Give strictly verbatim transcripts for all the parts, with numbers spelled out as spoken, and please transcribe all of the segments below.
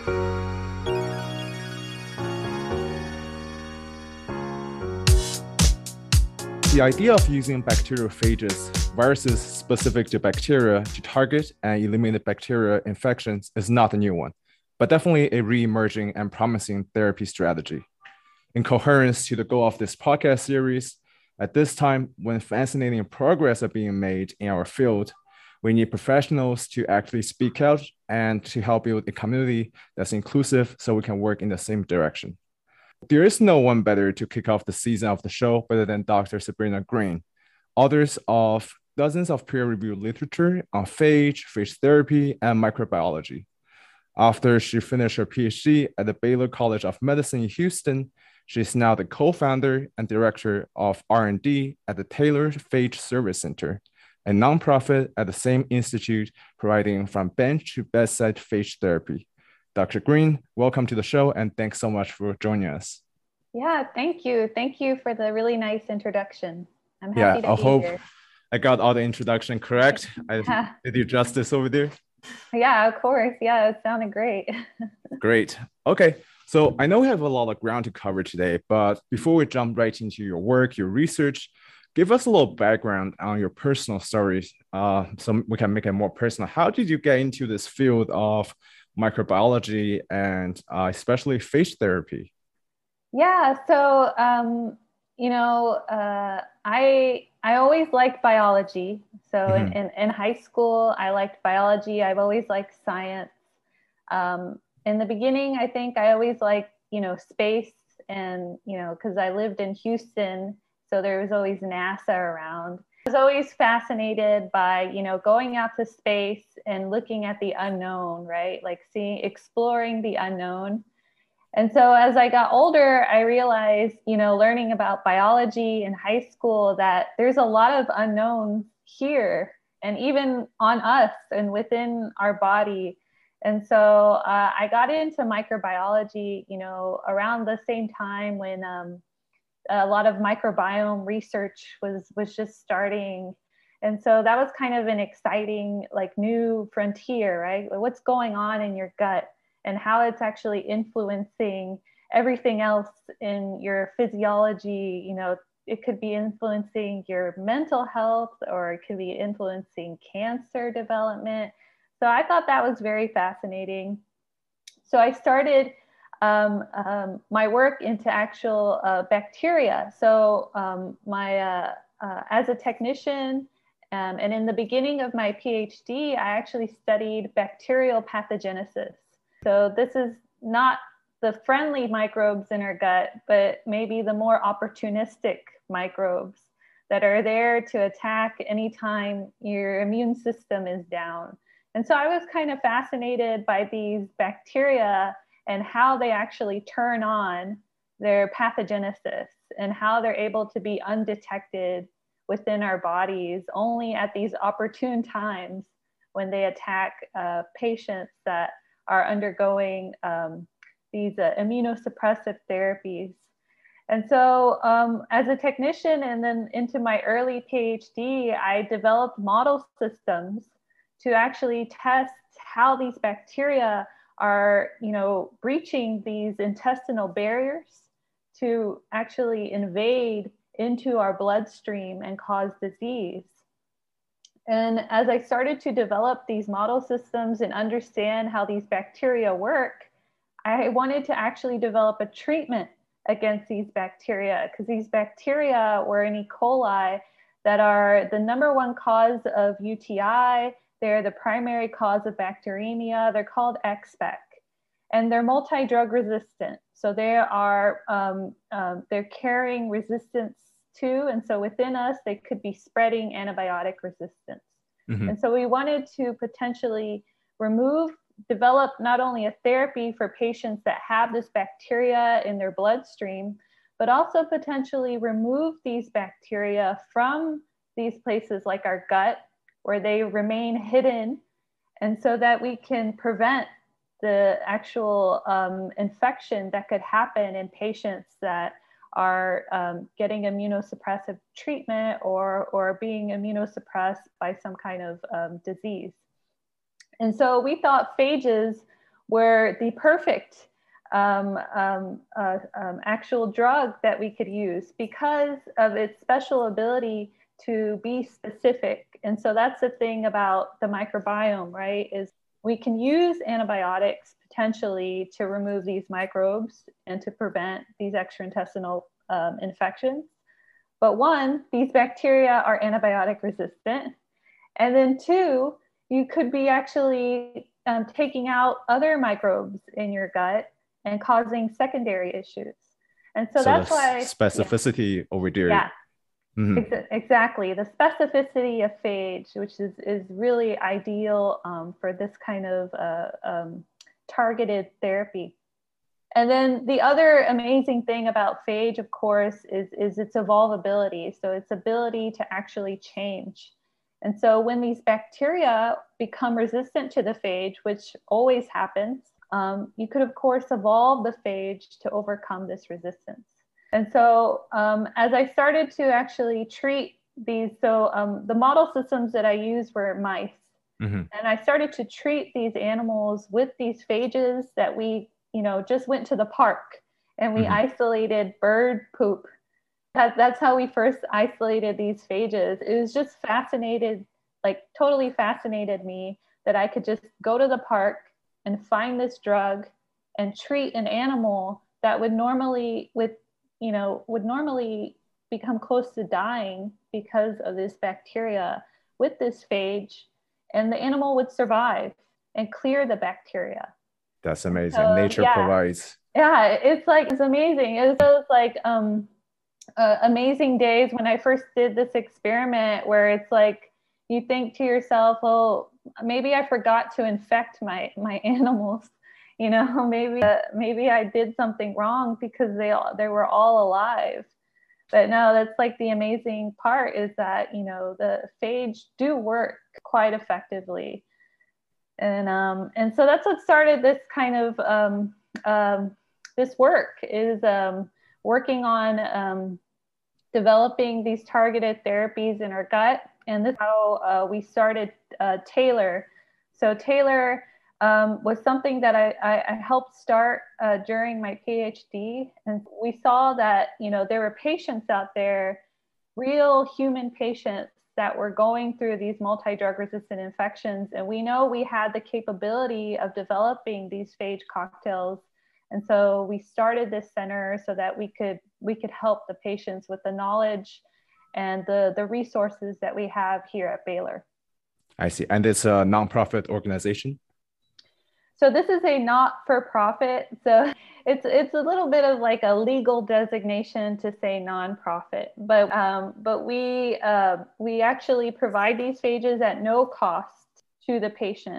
The idea of using bacteriophages, viruses specific to bacteria, to target and eliminate bacteria infections is not a new one, but definitely a re-emerging and promising therapy strategy. In coherence to the goal of this podcast series, at this time, when fascinating progress are being made in our field, we need professionals to actually speak out and to help build a community that's inclusive so we can work in the same direction. There is no one better to kick off the season of the show better than Doctor Sabrina Green, authors of dozens of peer-reviewed literature on phage, phage therapy, and microbiology. After she finished her PhD at the Baylor College of Medicine in Houston, she is now the co-founder and director of R and D at the Taylor Phage Service Center, a nonprofit at the same institute providing from bench to bedside phage therapy. Doctor Green, welcome to the show, and thanks so much for joining us. Yeah, thank you. Thank you for the really nice introduction. I'm happy yeah, to I be hope here. I got all the introduction correct. I Yeah. did you justice over there? Yeah, of course. Yeah, it sounded great. Great. Okay, so I know we have a lot of ground to cover today, but before we jump right into your work, your research, give us a little background on your personal stories uh, so we can make it more personal. How did you get into this field of microbiology and uh, especially phage therapy? Yeah, so, um, you know, uh, I, I always liked biology. So Mm-hmm. in, in, in high school, I liked biology. I've always liked science. Um, in the beginning, I think I always liked, you know, space and, you know, because I lived in Houston, so there was always NASA around. I was always fascinated by, you know, going out to space and looking at the unknown, right? Like seeing, exploring the unknown. And so as I got older, I realized, you know, learning about biology in high school, that there's a lot of unknowns here and even on us and within our body. And so uh, I got into microbiology, you know, around the same time when um, a lot of microbiome research was was just starting. And so that was kind of an exciting, like, new frontier, right? What's going on in your gut and how it's actually influencing everything else in your physiology. You know, it could be influencing your mental health, or it could be influencing cancer development. So I thought that was very fascinating. So I started Um, um, my work into actual uh, bacteria. So um, my, uh, uh, as a technician, um, and in the beginning of my PhD, I actually studied bacterial pathogenesis. So this is not the friendly microbes in our gut, but maybe the more opportunistic microbes that are there to attack anytime your immune system is down. And so I was kind of fascinated by these bacteria and how they actually turn on their pathogenesis and how they're able to be undetected within our bodies only at these opportune times when they attack uh, patients that are undergoing um, these uh, immunosuppressive therapies. And so um, as a technician and then into my early PhD, I developed model systems to actually test how these bacteria are, you know, breaching these intestinal barriers to actually invade into our bloodstream and cause disease. And as I started to develop these model systems and understand how these bacteria work, I wanted to actually develop a treatment against these bacteria, because these bacteria were in E. coli that are the number one cause of U T I. They're the primary cause of bacteremia. They're called X S P E C, and they're multi-drug resistant. So they are, um, um, they're carrying resistance to, and so within us, they could be spreading antibiotic resistance. Mm-hmm. And so we wanted to potentially remove, develop not only a therapy for patients that have this bacteria in their bloodstream, but also potentially remove these bacteria from these places like our gut, where they remain hidden, and so that we can prevent the actual um, infection that could happen in patients that are um, getting immunosuppressive treatment or, or being immunosuppressed by some kind of um, disease. And so we thought phages were the perfect um, um, uh, um, actual drug that we could use because of its special ability to be specific. And so that's the thing about the microbiome, right? Is we can use antibiotics potentially to remove these microbes and to prevent these extraintestinal um, infections. But one, these bacteria are antibiotic resistant. And then two, you could be actually um, taking out other microbes in your gut and causing secondary issues. And so, so that's why specificity yeah. over there. Yeah, mm-hmm. Ex- exactly. The specificity of phage, which is, is really ideal um, for this kind of uh, um, targeted therapy. And then the other amazing thing about phage, of course, is, is its evolvability. So its ability to actually change. And so when these bacteria become resistant to the phage, which always happens, um, you could, of course, evolve the phage to overcome this resistance. And so um, as I started to actually treat these, so um, the model systems that I used were mice. Mm-hmm. And I started to treat these animals with these phages that we, you know, just went to the park and we mm-hmm. isolated bird poop. That, that's how we first isolated these phages. It was just fascinated, like totally fascinated me that I could just go to the park and find this drug and treat an animal that would normally with, you know, would normally become close to dying because of this bacteria with this phage, and the animal would survive and clear the bacteria. That's amazing. So, Nature yeah, provides. Yeah, it's like, it's amazing. It was like um, uh, amazing days when I first did this experiment where it's like, you think to yourself, oh, maybe I forgot to infect my, my animals. You know, maybe uh, maybe I did something wrong because they all, they were all alive. But no, that's like the amazing part is that, you know, the phage do work quite effectively. And um, and so that's what started this kind of um, um, this work is um, working on um, developing these targeted therapies in our gut. And this is how uh, we started uh, Tailor. So Tailor um, was something that I, I, I helped start uh, during my PhD. And we saw that, you know, there were patients out there, real human patients that were going through these multi-drug resistant infections. And we know we had the capability of developing these phage cocktails. And so we started this center so that we could we could help the patients with the knowledge and the, the resources that we have here at Baylor. I see. And it's a nonprofit organization? So this is a not-for-profit. So it's it's a little bit of like a legal designation to say nonprofit. But um, but we uh, we actually provide these phages at no cost to the patient.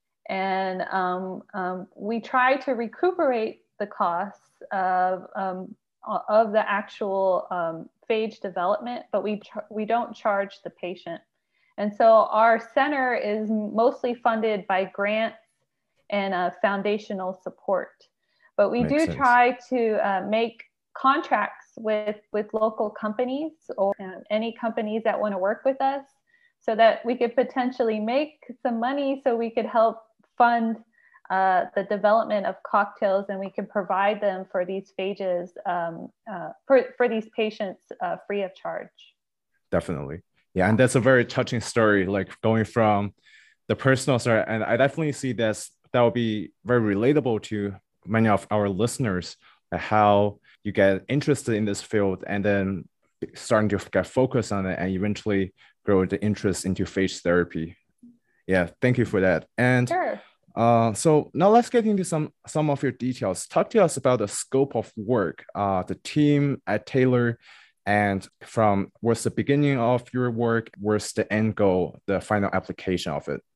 And um, um, we try to recuperate the costs of, um, of the actual um, phage development, but we, we don't charge the patient. And so our center is mostly funded by grants and uh, foundational support. But we Makes do sense. try to uh, make contracts with, with local companies or uh, any companies that want to work with us so that we could potentially make some money so we could help fund uh, the development of cocktails, and we can provide them for these phages um, uh, for, for these patients uh, free of charge. Definitely. Yeah, and that's a very touching story, like going from the personal story. And I definitely see this, that will be very relatable to many of our listeners, how you get interested in this field and then starting to get focused on it and eventually grow the interest into phage therapy. Yeah, thank you for that. And sure. Uh, so now let's get into some, some of your details. Talk to us about the scope of work, uh, the team at Tailor, and from what's the beginning of your work, where's the end goal, the final application of it?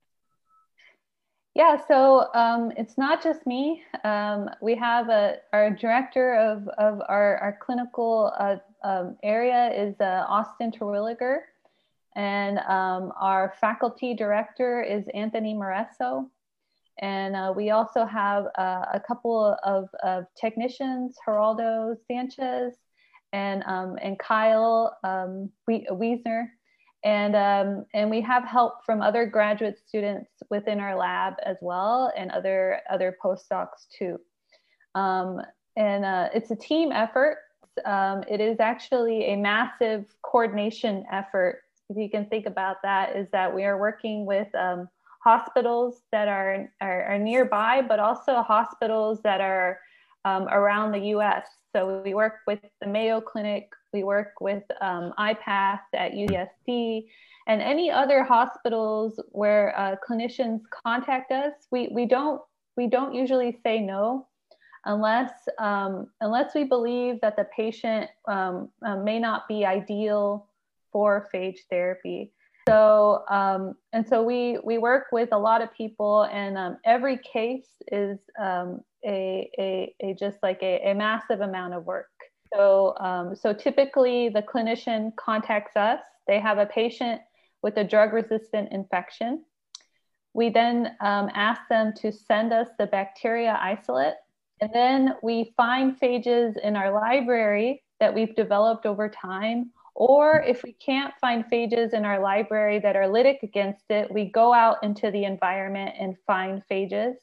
Yeah, so um, it's not just me. Um, we have a, our director of, of our, our clinical uh, um, area is uh, Austin Terwilliger, and um, our faculty director is Anthony Moresso. And uh, we also have uh, a couple of, of technicians, Geraldo Sanchez and, um, and Kyle um, Wiesner. And, um, and we have help from other graduate students within our lab as well, and other, other postdocs too. Um, and uh, it's a team effort. Um, it is actually a massive coordination effort. If you can think about that, is that we are working with um, hospitals that are, are, are nearby, but also hospitals that are um, around the U S. So we work with the Mayo Clinic, we work with um, I PATH at U C S D, and any other hospitals where uh, clinicians contact us. We, we, don't, we don't usually say no unless, um, unless we believe that the patient um, uh, may not be ideal for phage therapy. So, um, and so we, we work with a lot of people, and um, every case is um, a, a, a just like a, a massive amount of work. So, um, so typically the clinician contacts us. They have a patient with a drug-resistant infection. We then um, ask them to send us the bacteria isolate. And then we find phages in our library that we've developed over time. Or if we can't find phages in our library that are lytic against it, we go out into the environment and find phages.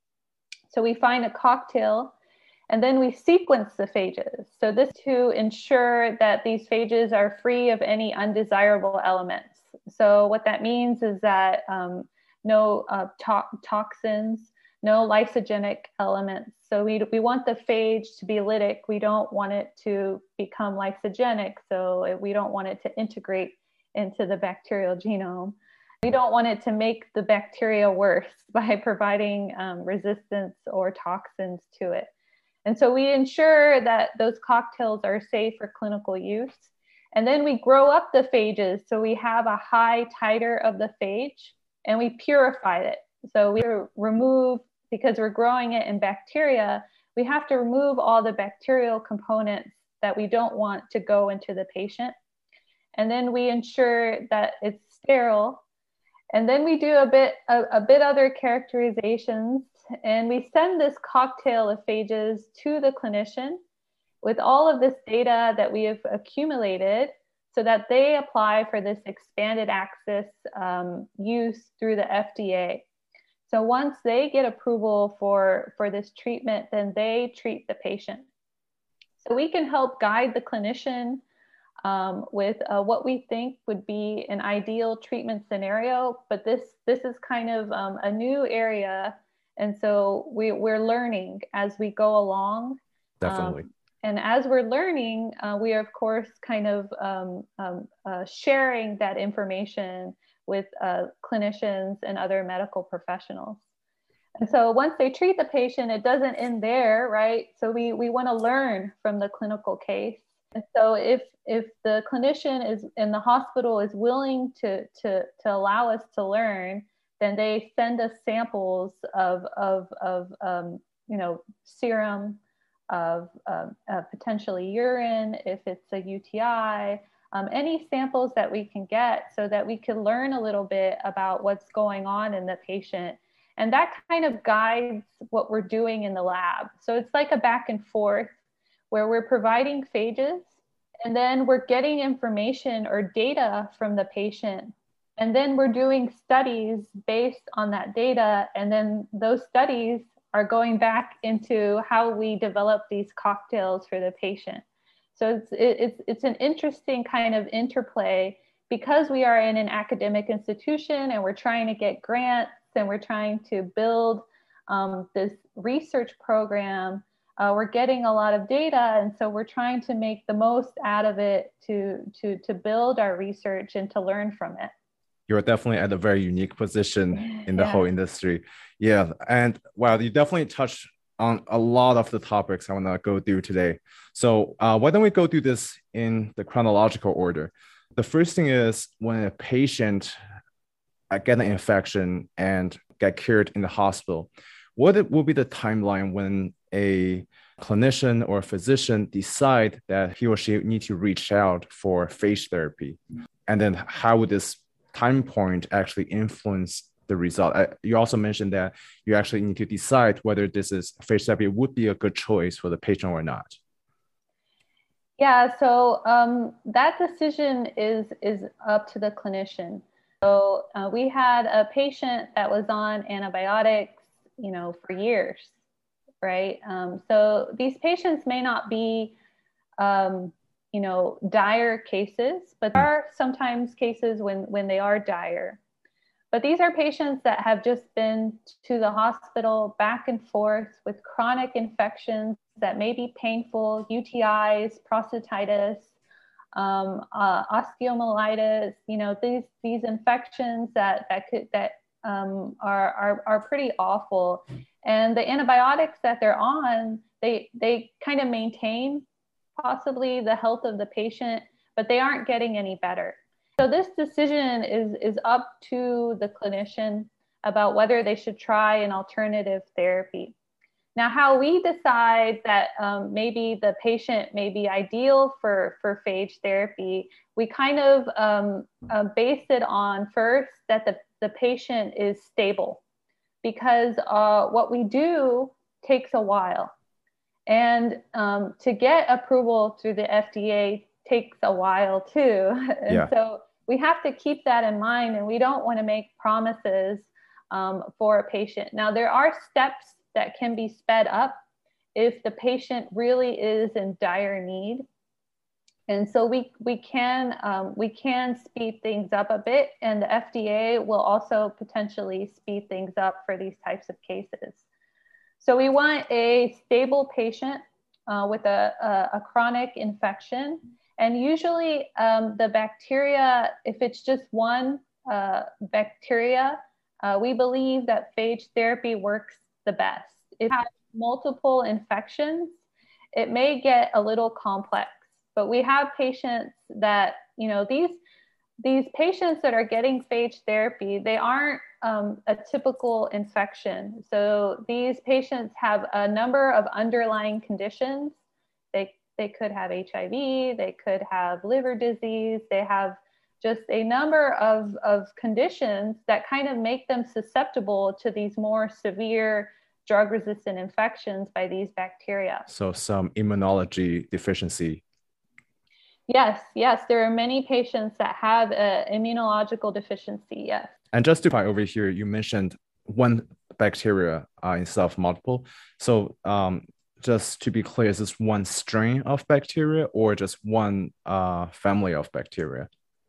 So we find a cocktail, and then we sequence the phages. So this to ensure that these phages are free of any undesirable elements. So what that means is that um, no uh, to toxins, no lysogenic elements. So we, we want the phage to be lytic. We don't want it to become lysogenic. So we don't want it to integrate into the bacterial genome. We don't want it to make the bacteria worse by providing um, resistance or toxins to it. And so we ensure that those cocktails are safe for clinical use. And then we grow up the phages. So we have a high titer of the phage, and we purify it. So we remove, because we're growing it in bacteria, we have to remove all the bacterial components that we don't want to go into the patient. And then we ensure that it's sterile. And then we do a bit, a, a bit other characterizations, and we send this cocktail of phages to the clinician with all of this data that we have accumulated, so that they apply for this expanded access um, use through the F D A. So once they get approval for, for this treatment, then they treat the patient. So we can help guide the clinician um, with uh, what we think would be an ideal treatment scenario, but this, this is kind of um, a new area. And so we, we're learning as we go along. Definitely. Um, and as we're learning, uh, we are, of course, kind of um, um, uh, sharing that information with uh, clinicians and other medical professionals. And so once they treat the patient, it doesn't end there, right? So we, we want to learn from the clinical case. And so if, if the clinician is in the hospital is willing to, to, to allow us to learn, then they send us samples of, of, of um, you know, serum, of uh, uh, potentially urine, if it's a U T I, um, any samples that we can get, so that we can learn a little bit about what's going on in the patient. And that kind of guides what we're doing in the lab. So it's like a back and forth where we're providing phages, and then we're getting information or data from the patient. And then we're doing studies based on that data. And then those studies are going back into how we develop these cocktails for the patient. So it's, it's, it's an interesting kind of interplay, because we are in an academic institution and we're trying to get grants and we're trying to build um, this research program. Uh, we're getting a lot of data, and so we're trying to make the most out of it to, to, to build our research and to learn from it. You're definitely at a very unique position in the Yeah. whole industry. Yeah. And wow, you definitely touched on a lot of the topics I want to go through today. So uh, why don't we go through this in the chronological order? The first thing is, when a patient uh, get an infection and get cured in the hospital, what it will be the timeline when a clinician or a physician decide that he or she need to reach out for phage therapy? And then how would this time point actually influence the result? I, you also mentioned that you actually need to decide whether this is phage therapy would be a good choice for the patient or not. Yeah, so um, that decision is is up to the clinician. So uh, we had a patient that was on antibiotics, you know, for years, right? Um, so these patients may not be, um, you know, dire cases, but there Mm. are sometimes cases when when they are dire. But these are patients that have just been to the hospital back and forth with chronic infections that may be painful, U T Is, prostatitis, um, uh, osteomyelitis. You know, these these infections that that could that um, are, are are pretty awful. And the antibiotics that they're on, they they kind of maintain possibly the health of the patient, but they aren't getting any better. So this decision is, is up to the clinician about whether they should try an alternative therapy. Now, how we decide that um, maybe the patient may be ideal for, for phage therapy, we kind of um, uh, base it on first that the, the patient is stable, because uh, what we do takes a while. And um, to get approval through the F D A takes a while too. And Yeah. so we have to keep that in mind, and we don't want to make promises um, for a patient. Now, there are steps that can be sped up if the patient really is in dire need. And so we, we, can, um, we can speed things up a bit, and the F D A will also potentially speed things up for these types of cases. So we want a stable patient uh, with a, a, a chronic infection. And usually um, the bacteria, if it's just one uh, bacteria, uh, we believe that phage therapy works the best. If you have multiple infections, it may get a little complex. But we have patients that, you know, these these patients that are getting phage therapy, they aren't um, a typical infection. So these patients have a number of underlying conditions. They, they could have H I V, they could have liver disease, they have just a number of, of conditions that kind of make them susceptible to these more severe drug-resistant infections by these bacteria. So some immunology deficiency. Yes, yes, there are many patients that have an immunological deficiency, yes. And just to find over here, you mentioned one bacteria uh, instead of multiple. So um, just to be clear, is this one strain of bacteria or just one uh, family of bacteria?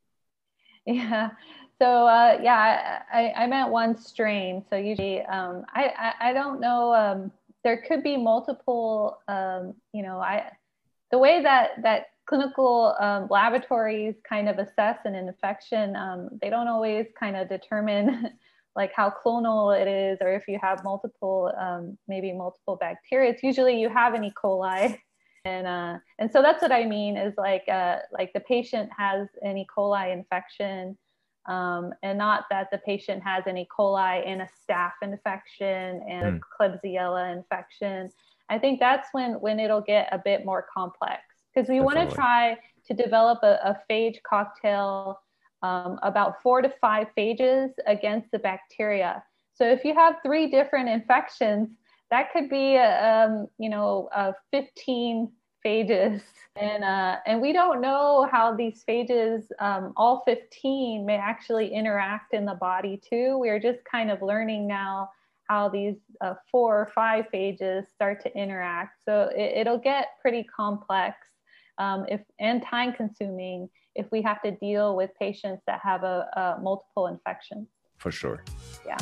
Yeah. So uh, yeah, I, I meant one strain. So usually, um, I, I I don't know. Um, there could be multiple. Um, you know, I the way that that clinical um, laboratories kind of assess an infection, um, they don't always kind of determine like how clonal it is, or if you have multiple, um, maybe multiple bacteria. It's usually you have an E. coli. And, uh, and so that's what I mean is like, uh, like the patient has an E. coli infection, um, and not that the patient has an E. coli and a staph infection and Mm, a Klebsiella infection. I think that's when, when it'll get a bit more complex, because we want to definitely. try to develop a, a phage cocktail, um, about four to five phages against the bacteria. So if you have three different infections, that could be, um, you know, uh, fifteen phages. And, uh, and we don't know how these phages, um, all fifteen, may actually interact in the body too. We're just kind of learning now how these uh, four or five phages start to interact. So it, it'll get pretty complex, um, if and time consuming if we have to deal with patients that have a, a multiple infections. For sure. Yeah.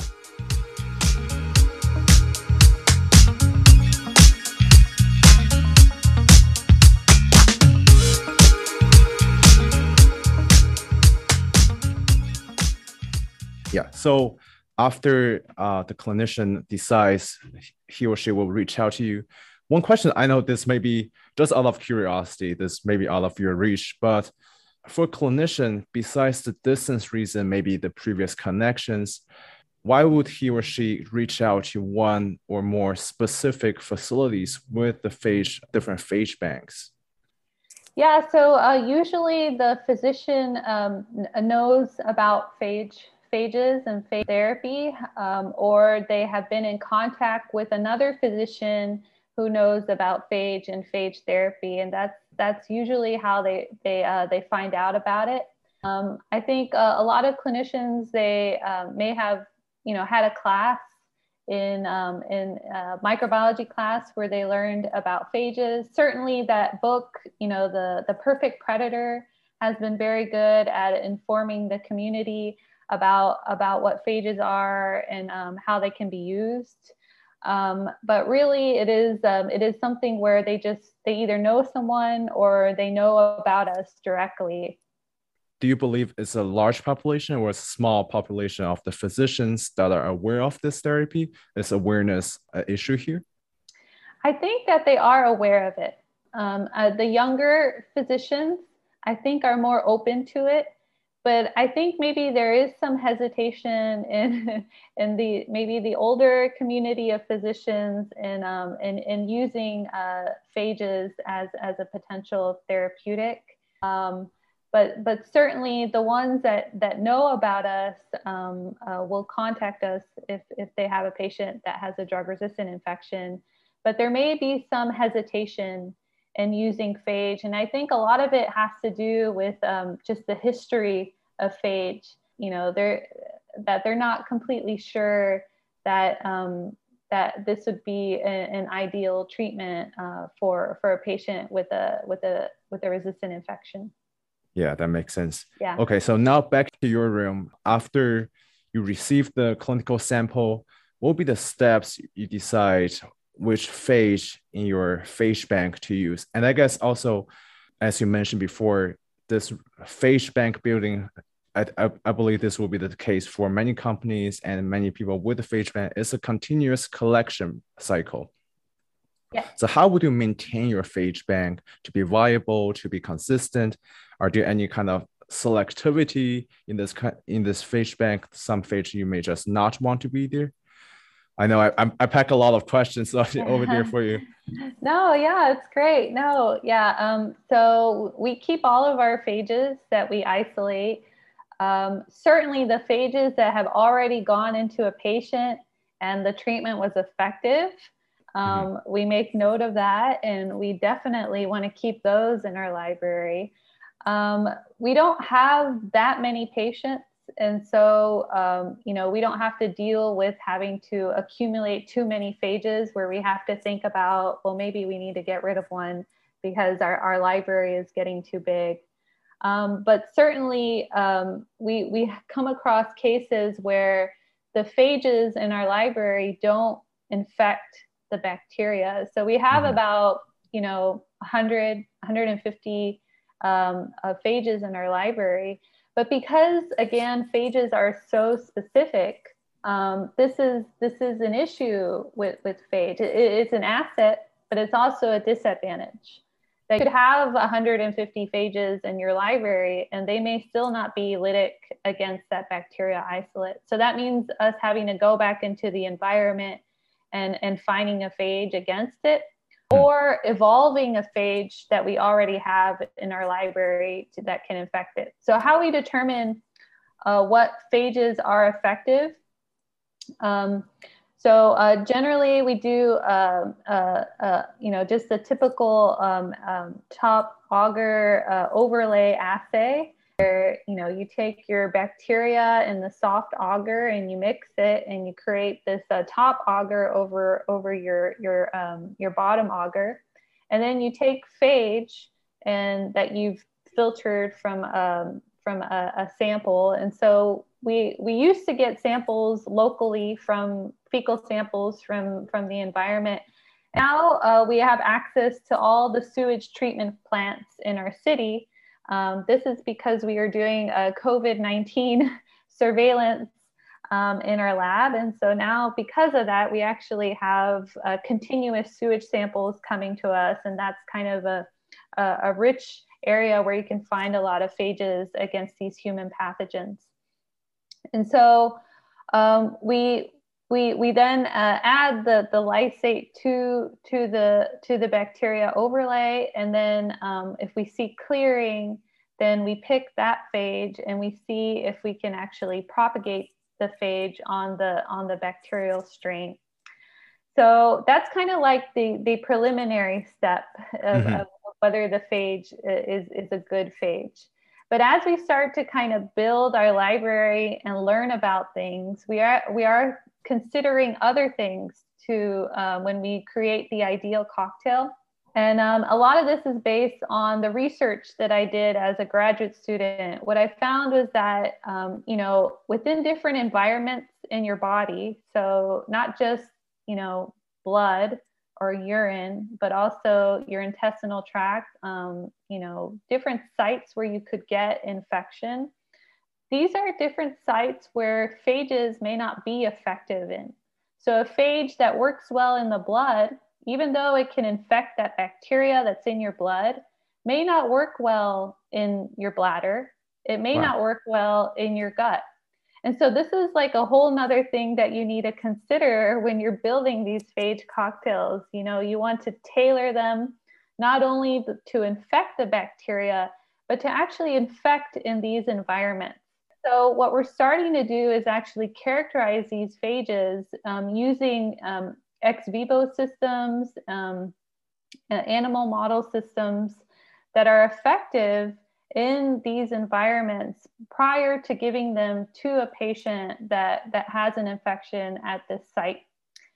Yeah. So after uh, the clinician decides he or she will reach out to you, one question, I know this may be just out of curiosity, this may be out of your reach, but for a clinician, besides the distance reason, maybe the previous connections, why would he or she reach out to one or more specific facilities with the phage, different phage banks? Yeah, so uh, usually the physician um, knows about phage, phages and phage therapy, um, or they have been in contact with another physician who knows about phage and phage therapy, and that's that's usually how they they uh, they find out about it. Um, I think uh, a lot of clinicians, they uh, may have, you know, had a class in um, in a microbiology class where they learned about phages. Certainly, that book, you know, the the Perfect Predator, has been very good at informing the community about about what phages are and um, how they can be used. Um, but really, it is um, it is something where they just they either know someone or they know about us directly. Do you believe it's a large population or a small population of the physicians that are aware of this therapy? Is awareness an issue here? I think that they are aware of it. Um, uh, the younger physicians, I think, are more open to it, but I think maybe there is some hesitation in in the maybe the older community of physicians in um, in, in using uh, phages as as a potential therapeutic. Um, but but certainly the ones that that know about us um, uh, will contact us if if they have a patient that has a drug resistant infection. But there may be some hesitation in using phage, and I think a lot of it has to do with um, just the history of phage. You know, they're that they're not completely sure that um, that this would be a, an ideal treatment uh, for for a patient with a with a with a resistant infection. Yeah, that makes sense. Yeah. Okay, so now back to your room. After you receive the clinical sample, what will be the steps you decide which phage in your phage bank to use? And I guess also, as you mentioned before, this phage bank building, I, I, I believe this will be the case for many companies and many people with the phage bank. It's a continuous collection cycle. Yeah. So how would you maintain your phage bank to be viable, to be consistent? Are there any kind of selectivity in this in this phage bank? Some phage you may just not want to be there. I know I I pack a lot of questions over there for you. No, yeah, it's great. No, yeah. Um, so we keep all of our phages that we isolate. Um, certainly the phages that have already gone into a patient and the treatment was effective, um, mm-hmm. we make note of that, and we definitely want to keep those in our library. Um, we don't have that many patients, and so, um, you know, we don't have to deal with having to accumulate too many phages where we have to think about, well, maybe we need to get rid of one because our, our library is getting too big. Um, but certainly um, we, we come across cases where the phages in our library don't infect the bacteria. So we have mm-hmm. about, you know, one hundred, one hundred fifty um, uh, phages in our library. But because, again, phages are so specific, um, this is this is an issue with, with phage. It, it's an asset, but it's also a disadvantage. That you could have one hundred fifty phages in your library, and they may still not be lytic against that bacteria isolate. So that means us having to go back into the environment and, and finding a phage against it, or evolving a phage that we already have in our library to, that can infect it. So how we determine uh, what phages are effective. Um, so uh, generally we do, uh, uh, uh, you know, just a typical um, um, top agar uh, overlay assay, where, you know, you take your bacteria in the soft agar and you mix it and you create this uh, top agar over over your your um, your bottom agar, and then you take phage and that you've filtered from um, from a, a sample. And so we we used to get samples locally from fecal samples from from the environment. Now uh, we have access to all the sewage treatment plants in our city. Um, this is because we are doing a COVID nineteen surveillance um, in our lab. And so now, because of that, we actually have uh, continuous sewage samples coming to us. And that's kind of a, a, a rich area where you can find a lot of phages against these human pathogens. And so um, we, we, we then uh, add the, the lysate to, to, the, to the bacteria overlay. And then um, if we see clearing, then we pick that phage and we see if we can actually propagate the phage on the, on the bacterial strain. So that's kind of like the, the preliminary step of, mm-hmm. of whether the phage is, is a good phage. But as we start to kind of build our library and learn about things, we are, we are considering other things to uh, when we create the ideal cocktail. And um, a lot of this is based on the research that I did as a graduate student. What I found was that, um, you know, within different environments in your body, so not just, you know, blood or urine, but also your intestinal tract, um, you know, different sites where you could get infection. These are different sites where phages may not be effective in. So a phage that works well in the blood, even though it can infect that bacteria that's in your blood, may not work well in your bladder. It may wow. not work well in your gut. And so this is like a whole nother thing that you need to consider when you're building these phage cocktails. You know, you want to tailor them not only to infect the bacteria, but to actually infect in these environments. So what we're starting to do is actually characterize these phages um, using um, ex vivo systems, um, animal model systems that are effective in these environments prior to giving them to a patient that, that has an infection at this site.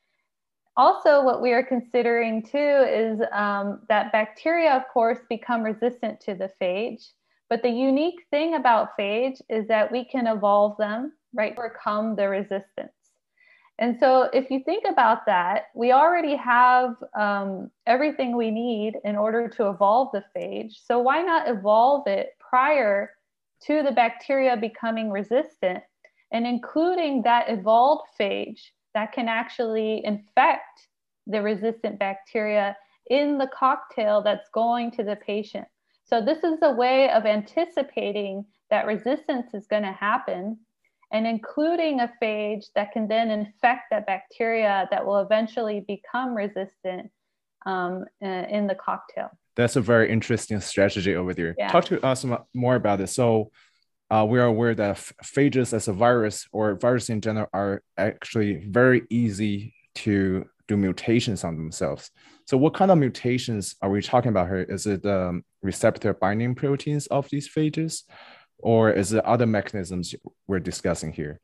Also, what we are considering too is um, that bacteria, of course, become resistant to the phage. But the unique thing about phage is that we can evolve them, right, overcome the resistance. And so if you think about that, we already have um, everything we need in order to evolve the phage. So why not evolve it prior to the bacteria becoming resistant, and including that evolved phage that can actually infect the resistant bacteria in the cocktail that's going to the patient. So this is a way of anticipating that resistance is going to happen, and including a phage that can then infect that bacteria that will eventually become resistant um, in the cocktail. That's a very interesting strategy over there. Yeah. Talk to us more about it. So uh, we are aware that phages as a virus or virus in general are actually very easy to do mutations on themselves. So what kind of mutations are we talking about here? Is it um, receptor binding proteins of these phages? Or is it other mechanisms we're discussing here?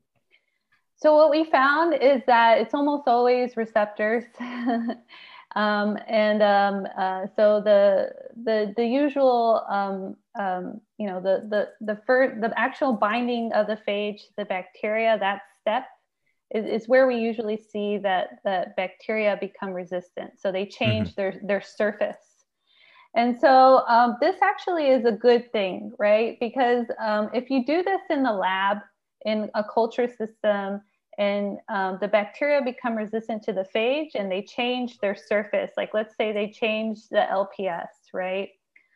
So what we found is that it's almost always receptors. um, and um, uh, so the, the, the usual, um, um, you know, the, the, the, first, the actual binding of the phage to the bacteria, that step is, is where we usually see that, that bacteria become resistant. So they change mm-hmm. their, their surface. And so um, this actually is a good thing, right? Because um, if you do this in the lab, in a culture system, and um, the bacteria become resistant to the phage and they change their surface, like let's say they change the L P S, right?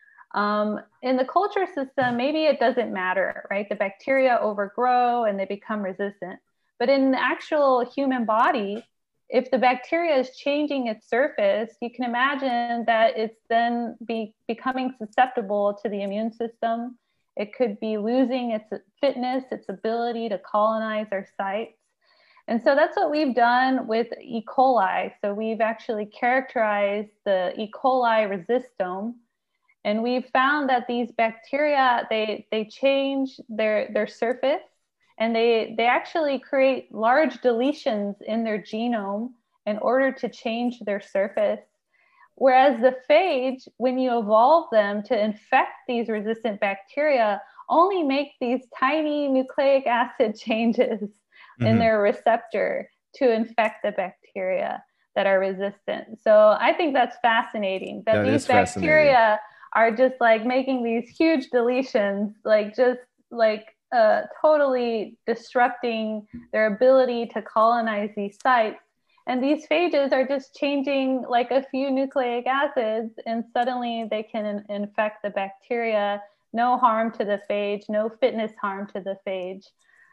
Um, in the culture system, maybe it doesn't matter, right? The bacteria overgrow and they become resistant. But in the actual human body, if the bacteria is changing its surface, you can imagine that it's then be, becoming susceptible to the immune system. It could be losing its fitness, its ability to colonize our sites. And so that's what we've done with E. coli. So we've actually characterized the E. coli resistome. And we've found that these bacteria, they, they change their, their surface. And they, they actually create large deletions in their genome in order to change their surface. Whereas the phage, when you evolve them to infect these resistant bacteria, only make these tiny nucleic acid changes mm-hmm. in their receptor to infect the bacteria that are resistant. So I think that's fascinating, that, that these bacteria are just like making these huge deletions, like just like Uh, totally disrupting their ability to colonize these sites. And these phages are just changing like a few nucleic acids, and suddenly they can in- infect the bacteria. No harm to the phage, no fitness harm to the phage.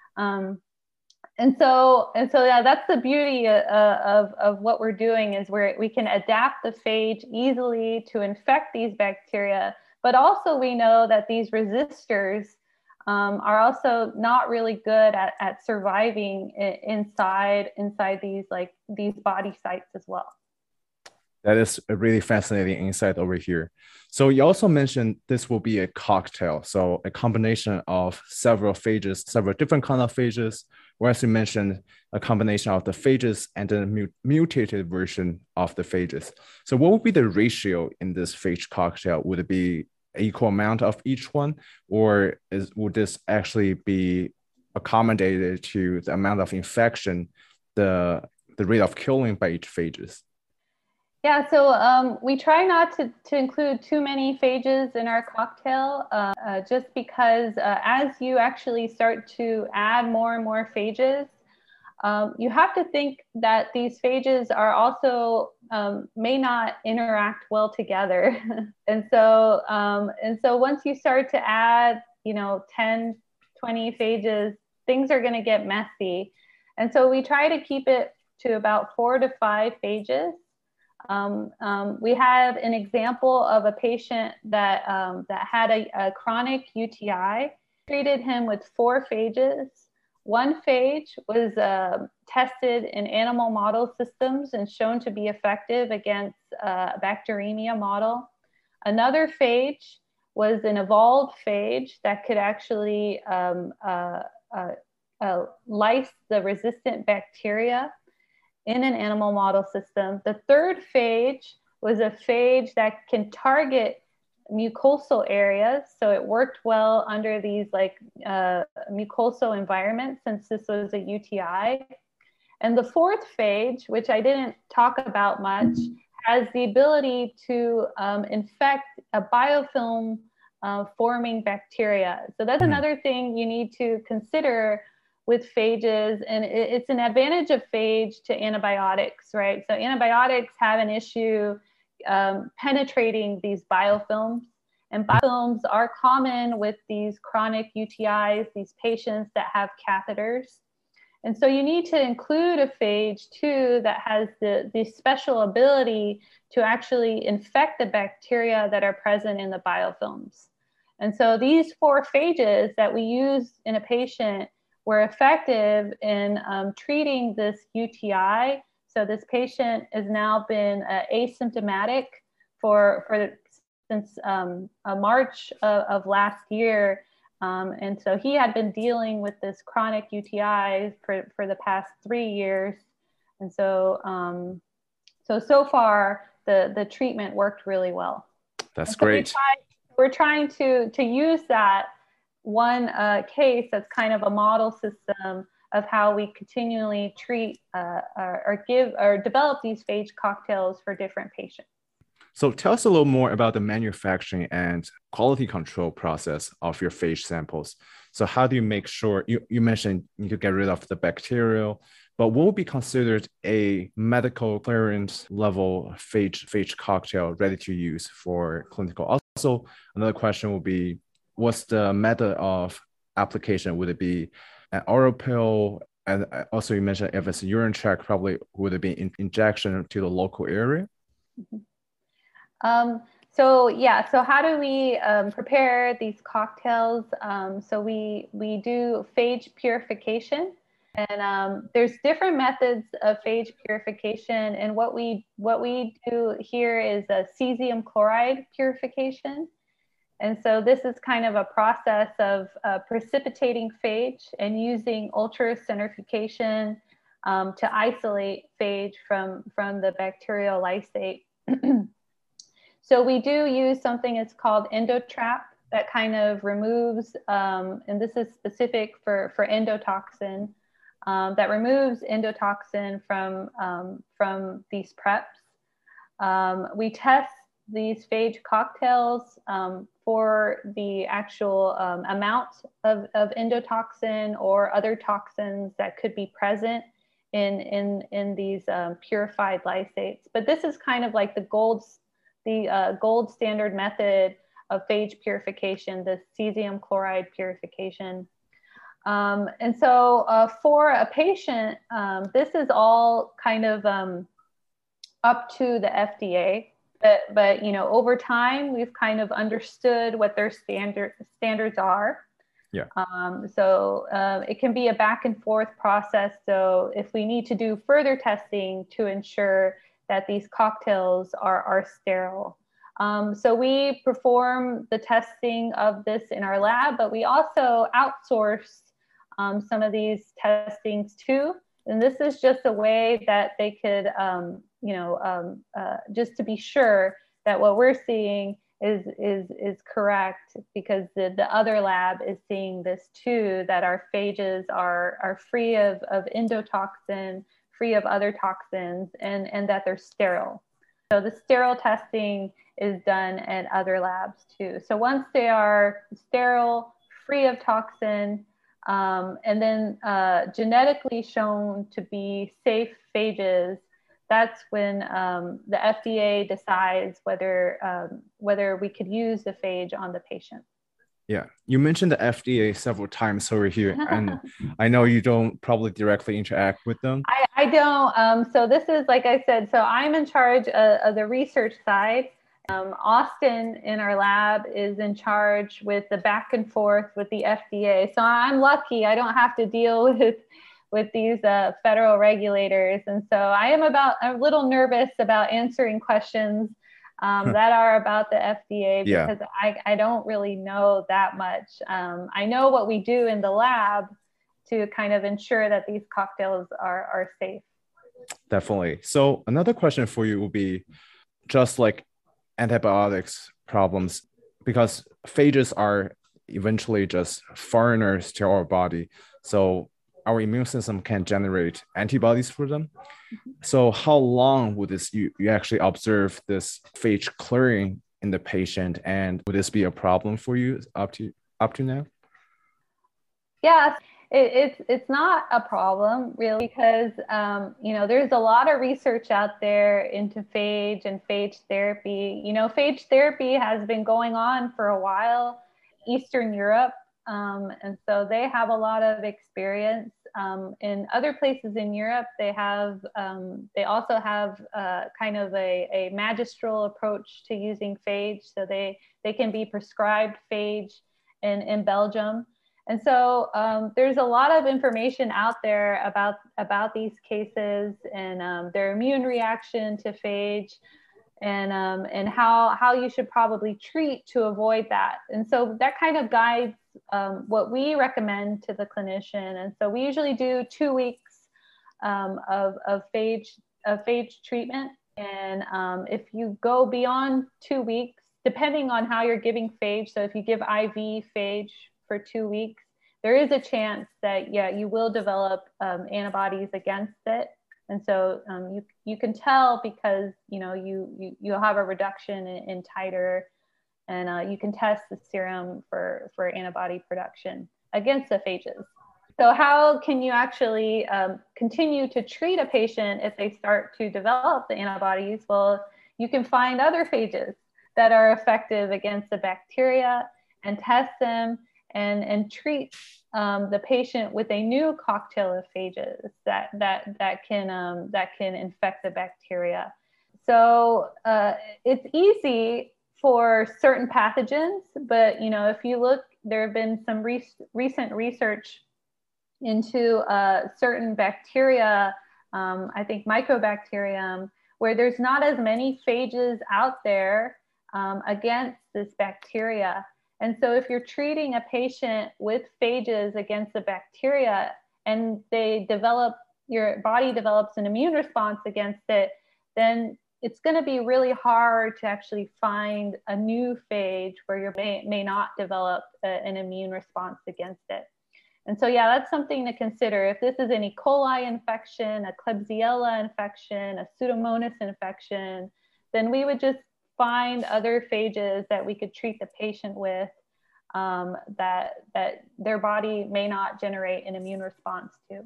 Um, and so, and so yeah, that's the beauty uh, of, of what we're doing, is where we can adapt the phage easily to infect these bacteria. But also we know that these resistors Um, are also not really good at, at surviving inside inside these like these body sites as well. That is a really fascinating insight over here. So you also mentioned this will be a cocktail, so a combination of several phages, several different kind of phages, whereas you mentioned a combination of the phages and the mu- mutated version of the phages. So what would be the ratio in this phage cocktail? Would it be equal amount of each one, or is would this actually be accommodated to the amount of infection, the the rate of killing by each phages? Yeah, so um, we try not to, to include too many phages in our cocktail, uh, uh, just because uh, as you actually start to add more and more phages, um, you have to think that these phages are also um, may not interact well together. and so um, and so once you start to add, you know, ten, twenty phages, things are going to get messy. And so we try to keep it to about four to five phages. Um, um, we have an example of a patient that, um, that had a, a chronic U T I, treated him with four phages. One phage was uh, tested in animal model systems and shown to be effective against uh, a bacteremia model. Another phage was an evolved phage that could actually um, uh, uh, uh, lyse the resistant bacteria in an animal model system. The third phage was a phage that can target mucosal areas. So it worked well under these like uh, mucosal environments, since this was a U T I. And the fourth phage, which I didn't talk about much, has the ability to um, infect a biofilm uh, forming bacteria. So that's mm-hmm. another thing you need to consider with phages, and it's an advantage of phage to antibiotics, right? So antibiotics have an issue um, penetrating these biofilms, and biofilms are common with these chronic U T Is, these patients that have catheters. And so you need to include a phage too that has the, the special ability to actually infect the bacteria that are present in the biofilms. And so these four phages that we use in a patient were effective in um, treating this U T I. So this patient has now been uh, asymptomatic for, for since um, uh, March of, of last year. Um, and so he had been dealing with this chronic U T I for, for the past three years. And so, um, so, so far, the, the treatment worked really well. That's so great. We try, we're trying to, to use that one uh, case that's kind of a model system of how we continually treat uh, or, or give or develop these phage cocktails for different patients. So tell us a little more about the manufacturing and quality control process of your phage samples. So how do you make sure, you, you mentioned you need to get rid of the bacterial, but what would be considered a medical clearance level phage, phage cocktail ready to use for clinical? Also, another question would be, what's the method of application? Would it be an oral pill? And also you mentioned if it's a urine tract, probably would it be in injection to the local area? Mm-hmm. Um, so yeah, so how do we um, prepare these cocktails? Um, so we we do phage purification, and um, there's different methods of phage purification. And what we what we do here is a cesium chloride purification. And so this is kind of a process of uh, precipitating phage and using ultracentrifugation um, to isolate phage from from the bacterial lysate. So we do use something that's called EndoTrap that kind of removes, um, and this is specific for, for endotoxin, um, that removes endotoxin from, um, from these preps. Um, we test these phage cocktails um, for the actual um, amount of, of endotoxin or other toxins that could be present in, in, in these um, purified lysates. But this is kind of like the gold the uh, gold standard method of phage purification, the cesium chloride purification. Um, and so uh, for a patient, um, this is all kind of um, up to the F D A, but, but you know, over time, we've kind of understood what their standard standards are. Yeah. Um, so uh, it can be a back and forth process. So if we need to do further testing to ensure that these cocktails are, are sterile. Um, so we perform the testing of this in our lab, but we also outsource um, some of these testings too. And this is just a way that they could, um, you know, um, uh, just to be sure that what we're seeing is is is correct, because the, the other lab is seeing this too, that our phages are are free of, of endotoxin, free of other toxins, and, and that they're sterile. So the sterile testing is done at other labs too. So once they are sterile, free of toxin, um, and then uh, genetically shown to be safe phages, that's when um, the F D A decides whether um, whether we could use the phage on the patient. Yeah, you mentioned the F D A several times over here, and I know you don't probably directly interact with them. I, I don't. Um, so this is, like I said, so I'm in charge of, of the research side. Um, Austin in our lab is in charge with the back and forth with the F D A. So I'm lucky I don't have to deal with with these uh, federal regulators. And so I am about a little nervous about answering questions um, that are about the F D A, because yeah. I, I don't really know that much. Um, I know what we do in the lab to kind of ensure that these cocktails are, are safe. Definitely. So another question for you will be, just like antibiotics problems, because phages are eventually just foreigners to our body. So our immune system can generate antibodies for them. Mm-hmm. So how long would this, you, you actually observe this phage clearing in the patient, and would this be a problem for you up to, up to now? Yeah, it, it's, it's not a problem really, because, um, you know, there's a lot of research out there into phage and phage therapy. You know, phage therapy has been going on for a while, Eastern Europe. Um, and so they have a lot of experience. Um, in other places in Europe, they have, um, they also have uh, kind of a, a magistral approach to using phage. So they, they can be prescribed phage in, in Belgium. And so um, there's a lot of information out there about, about these cases and um, their immune reaction to phage, and, um, and how, how you should probably treat to avoid that. And so that kind of guides um, what we recommend to the clinician. And so we usually do two weeks um, of, of, phage, of phage treatment. And um, if you go beyond two weeks, depending on how you're giving phage, so if you give I V phage for two weeks, there is a chance that, yeah, you will develop um, antibodies against it. And so um, you, you can tell because, you know, you, you, you'll have a reduction in, in titer, and uh, you can test the serum for, for antibody production against the phages. So how can you actually um, continue to treat a patient if they start to develop the antibodies? Well, you can find other phages that are effective against the bacteria and test them and, and treat um, the patient with a new cocktail of phages that, that, that, can, um, that can infect the bacteria. So uh, it's easy for certain pathogens, but you know, if you look, there have been some re recent research into uh, certain bacteria, um, I think Mycobacterium, where there's not as many phages out there um, against this bacteria. And so if you're treating a patient with phages against the bacteria and they develop, your body develops an immune response against it, then it's going to be really hard to actually find a new phage where you may, may not develop a, an immune response against it. And so, yeah, that's something to consider. If this is an E. coli infection, a Klebsiella infection, a Pseudomonas infection, then we would just find other phages that we could treat the patient with um, that, that their body may not generate an immune response to.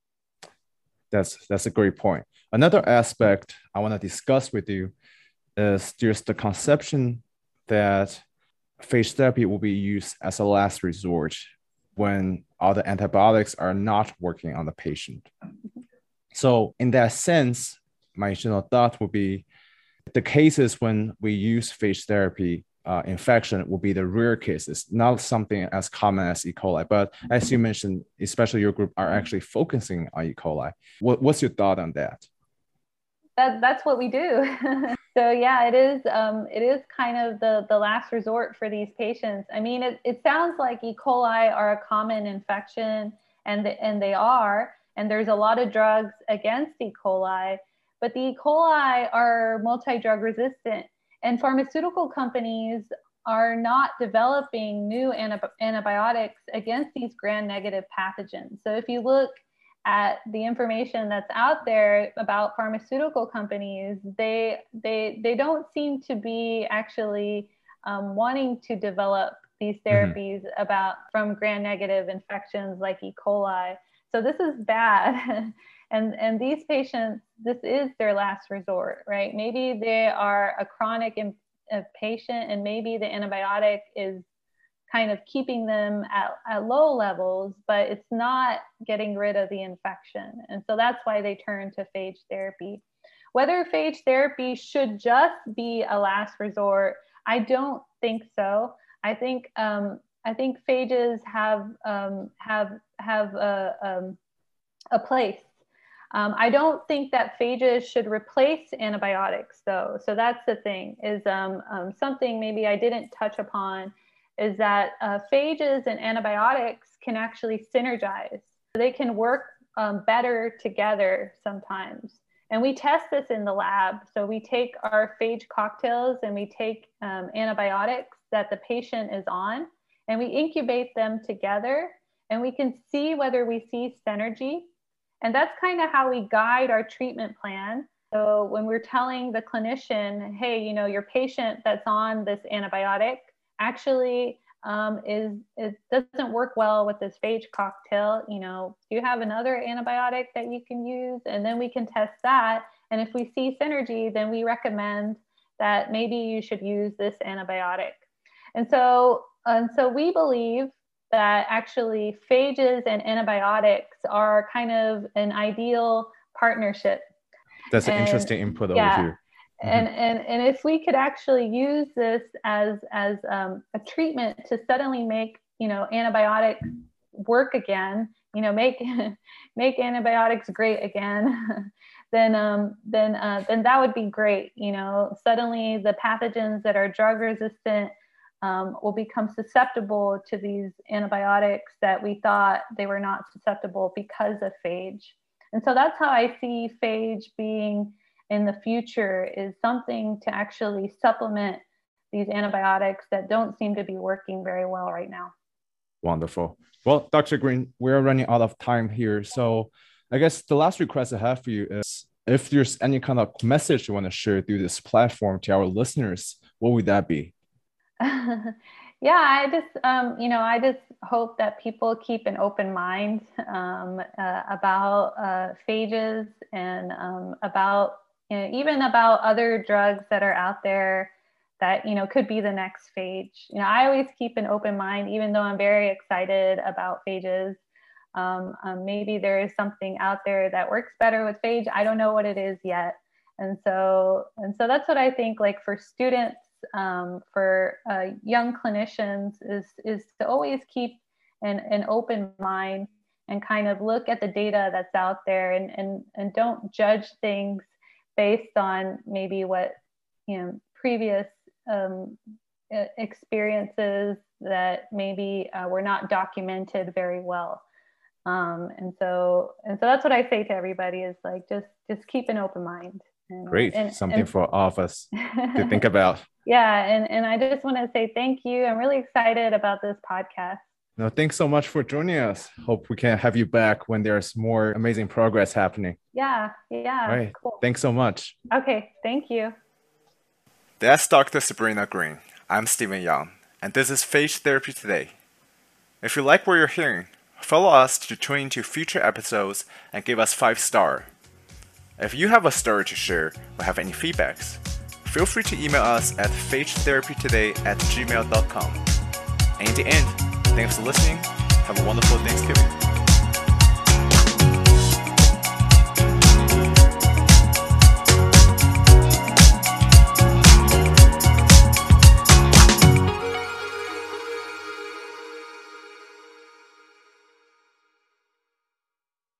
That's, that's a great point. Another aspect I want to discuss with you is there's the conception that phage therapy will be used as a last resort when all the antibiotics are not working on the patient. So in that sense, my general thought would be the cases when we use phage therapy uh, infection will be the rare cases, not something as common as E. coli. But as you mentioned, especially your group are actually focusing on E. coli. What, what's your thought on that? that that's what we do. So yeah, it is um, it is kind of the the last resort for these patients. I mean, it, it sounds like E. coli are a common infection, and the, and they are, and there's a lot of drugs against E. coli, but the E. coli are multi-drug resistant, and pharmaceutical companies are not developing new anti- antibiotics against these gram-negative pathogens. So if you look at the information that's out there about pharmaceutical companies, they they they don't seem to be actually um, wanting to develop these therapies mm-hmm. about from gram-negative infections like E. coli. So this is bad. and and these patients, this is their last resort, right? Maybe they are a chronic in, a patient, and maybe the antibiotic is kind of keeping them at, at low levels, but it's not getting rid of the infection. And so that's why they turn to phage therapy. Whether phage therapy should just be a last resort, I don't think so. I think um, I think phages have um, have have a, um, a place. Um, I don't think that phages should replace antibiotics, though. So that's the thing, is um, um, something maybe I didn't touch upon, is that uh, phages and antibiotics can actually synergize. They can work um, better together sometimes. And we test this in the lab. So we take our phage cocktails and we take um, antibiotics that the patient is on, and we incubate them together, and we can see whether we see synergy. And that's kind of how we guide our treatment plan. So when we're telling the clinician, hey, you know, your patient that's on this antibiotic actually um, is it doesn't work well with this phage cocktail, you know, do you have another antibiotic that you can use? And then we can test that. And if we see synergy, then we recommend that maybe you should use this antibiotic. And so, and so we believe that actually phages and antibiotics are kind of an ideal partnership. That's and, an interesting input yeah, over here. Mm-hmm. And, and, and if we could actually use this as, as um, a treatment to suddenly make, you know, antibiotics work again, you know, make, make antibiotics great again, then, um, then, uh, then that would be great. You know, suddenly the pathogens that are drug resistant Um, will become susceptible to these antibiotics that we thought they were not susceptible because of phage. And so that's how I see phage being in the future, is something to actually supplement these antibiotics that don't seem to be working very well right now. Wonderful. Well, Doctor Green, we're running out of time here. So I guess the last request I have for you is, if there's any kind of message you want to share through this platform to our listeners, what would that be? Yeah, I just, um, you know, I just hope that people keep an open mind um, uh, about uh, phages and um, about, you know, even about other drugs that are out there that, you know, could be the next phage. You know, I always keep an open mind, even though I'm very excited about phages. Um, um, maybe there is something out there that works better with phage. I don't know what it is yet. And so, and so that's what I think, like for students, um, for uh, young clinicians, is, is to always keep an, an open mind and kind of look at the data that's out there, and, and, and don't judge things based on maybe what, you know, previous um, experiences that maybe uh, were not documented very well. Um, and so, and so that's what I say to everybody, is like, just, just keep an open mind. And, Great. and, Something and, for all of us to think about. Yeah. And, and I just want to say thank you. I'm really excited about this podcast. No, thanks so much for joining us. Hope we can have you back when there's more amazing progress happening. Yeah. Yeah. All right. Cool. Thanks so much. Okay. Thank you. That's Doctor Sabrina Green. I'm Stephen Young, and this is Phage Therapy Today. If you like what you're hearing, follow us to tune into future episodes and give us five stars. If you have a story to share or have any feedbacks, feel free to email us at phagetherapytoday at gmail dot com. And in the end, thanks for listening. Have a wonderful Thanksgiving.